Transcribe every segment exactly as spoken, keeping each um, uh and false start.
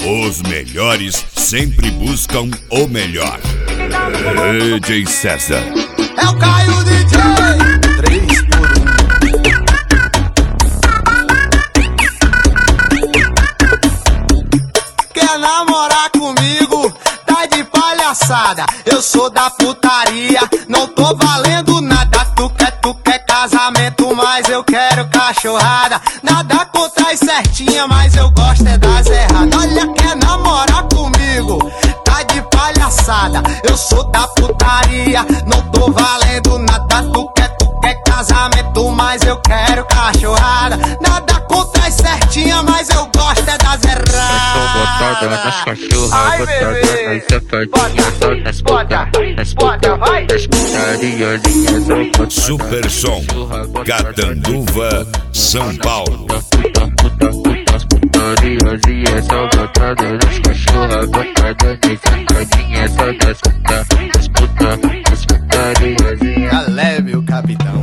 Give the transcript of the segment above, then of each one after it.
Os melhores sempre buscam o melhor. D J César. É o Caio D J. Três por um. Quer namorar comigo? Tá de palhaçada. Eu sou da putaria, não tô valendo nada. Tu quer, tu quer casamento, mas eu quero cachorrada. Nada contra as certinha, mas eu gosto é das erradas. Olha, quer namorar comigo? Tá de palhaçada. Eu sou da putaria, não tô valendo nada. Tu quer, tu quer casamento, mas eu quero cachorrada. Nada contra as certinha, mas eu gosto é das erradas. Botada nas cachorras, botada nas safadinhas, só nas putas, nas putas, nas putariazinhas. Super Som, Catanduva, São Paulo. Puta, puta, puta, as putariazinhas, só botada nas cachorras, botada nas safadinhas, só nas putas, nas putas, nas putariazinhas. Já leve o capitão.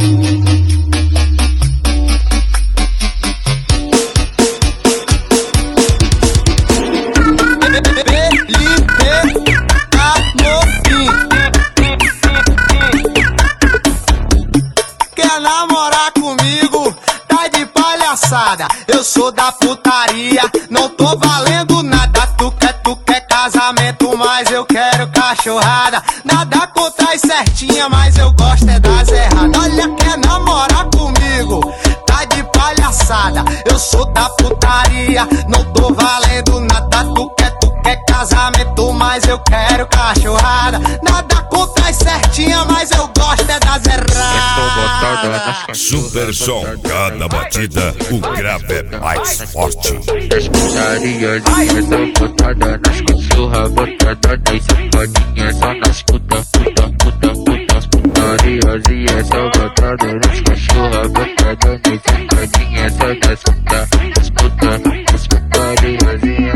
Quer namorar comigo? Tá de palhaçada. Eu sou da putaria, não tô valendo nada. Tu quer, tu quer casamento, mas eu quero cachorrada. Nada contra as certinha, mas eu gosto é das erradas. Olha, quer namorar comigo? Tá de palhaçada. Eu sou da putaria, não tô valendo nada. Tu quer, tu quer casamento, mas eu quero cachorrada. Nada contra as certinha, mas eu gosto é das erradas. Super Som, cada batida o grave é mais forte. As putariazinhas, só botada nas cachorras, botada nas safadinhas, só nas puta, puta, puta, puta. As putariazinhas, só botada nas cachorras, botada nas safadinhas, só nas puta, as puta, as putariazinhas.